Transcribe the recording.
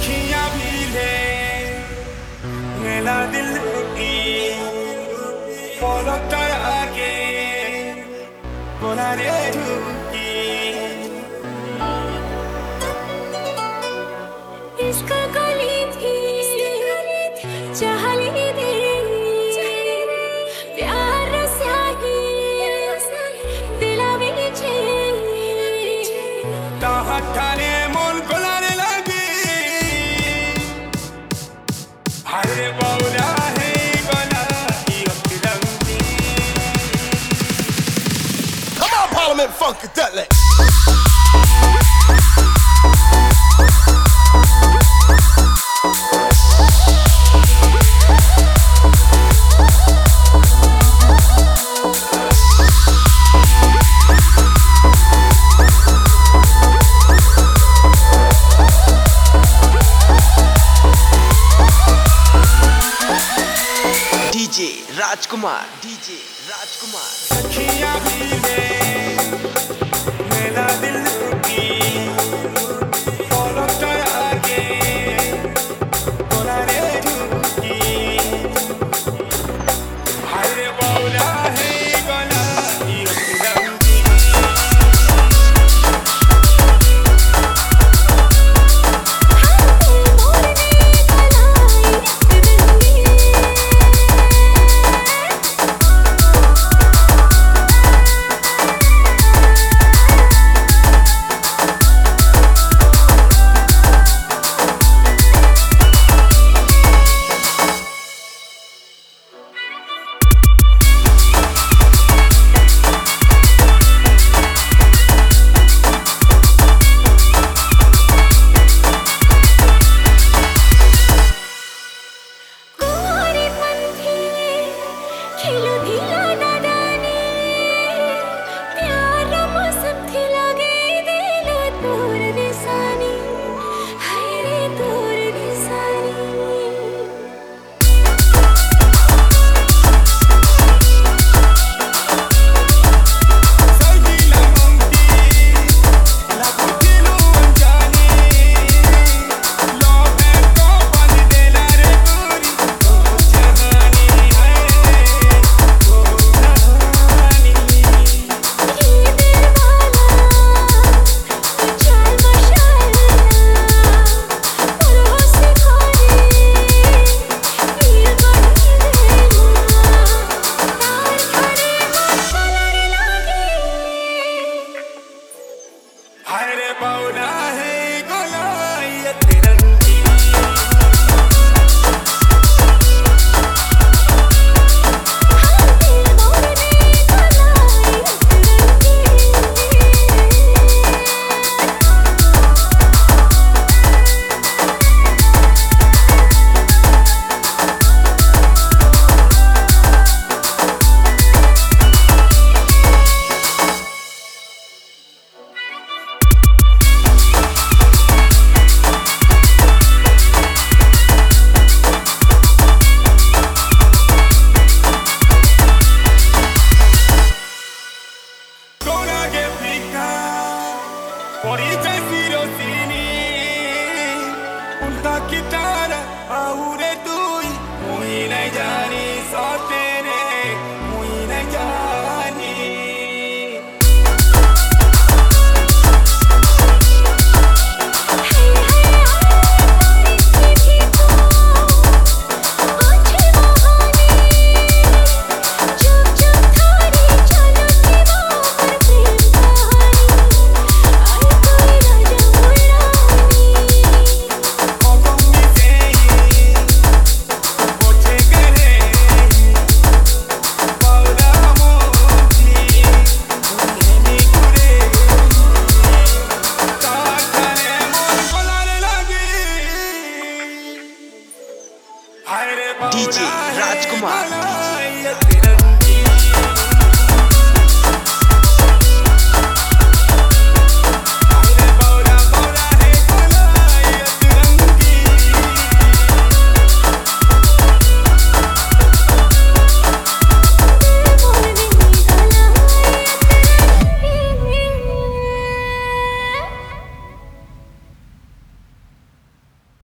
सखियां भी ले मेरा दिल की पलक आगे बोला रे झुकी इश्क गली थी चाहली दे प्यार स्याही दिला बीचे ताहटाने मन कोलारे लगी हरे बाउला है गला की रंगी Come on, Parliament Funkadelic. DJ Rajkumar सखियां भी ले मेरा दिल की पलक आगे बोला रे झुकी हरे बाउला है गला की रंगी हरे बाउला है गला ये तिरंगी por esta cirosini उल्टा कितार आउरे तुई मुई नहीं जानी सोते रे मुई नहीं जानी DJ Rajkumar